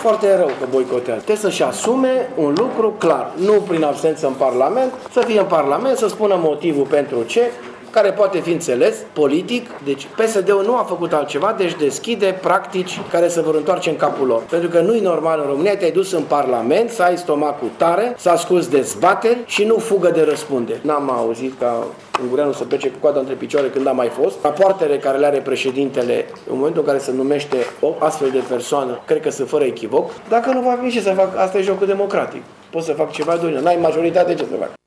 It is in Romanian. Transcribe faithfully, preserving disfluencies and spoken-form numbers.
foarte rău că boicotează. Trebuie să-și asume un lucru clar, nu prin absență în Parlament, să fie în Parlament, să spună motivul pentru ce, care poate fi înțeles politic. Deci P S D-ul nu a făcut altceva, deci deschide practici care se vor întoarce în capul lor. Pentru că nu-i normal în România, te-ai dus în Parlament, să ai stomacul tare, să asculți dezbateri și nu fugă de răspundere. N-am auzit ca Ungureanu să plece cu coada între picioare când a mai fost. Rapoartele care le are președintele în momentul în care se numește o astfel de persoană, cred că sunt fără echivoc. Dacă nu fac nici ce să fac, asta e jocul democratic. Poți să fac ceva, doamne, n-ai majoritate, ce să fac?